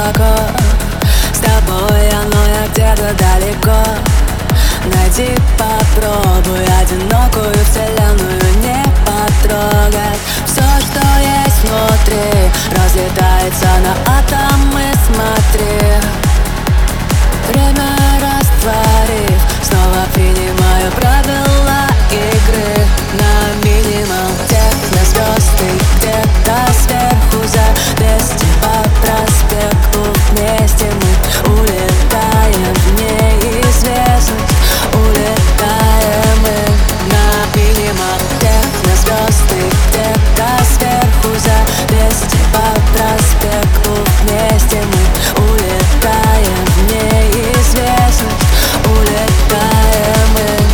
глубоко. С тобой но я где-то далеко. Найди, попробуй одинокую вселенную не потрогать. Все, что есть внутри, разлетается на атомы, смотри. Время растворив, снова принимаю правила игры на минимал. Технозвезды где-то сверху за 200 по проспекту. Вместе мы улетаем в неизвестность. Улетаем мы на минимал. Технозвезды где-то сверху за 200 по проспекту. Вместе мы улетаем в неизвестность. Улетаем мы.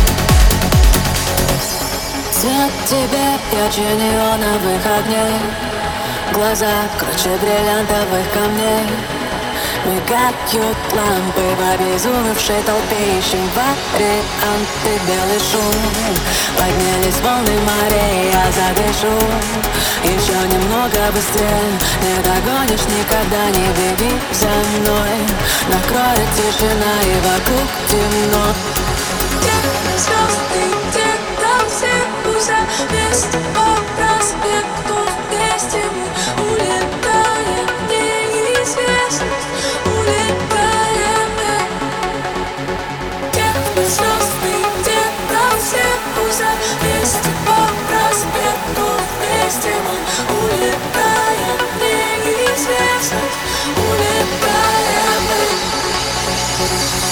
Свет тебе ярче неоновых огней. Глаза круче бриллиантовых камней. Мигают лампы в обезумевшей толпе. Ищем варианты, белый шум. Поднялись волны морей, я задышу. Еще немного быстрее, не догонишь никогда, не беги за мной. Накроет тишина и вокруг темно. Звезды где-то сверху за 200 по проспекту. Вместе мы улетаем в неизвестность. Улетаем мы. Звезды где-то сверху за 200 по проспекту. Вместе мы улетаем в неизвестность. Улетаем мы.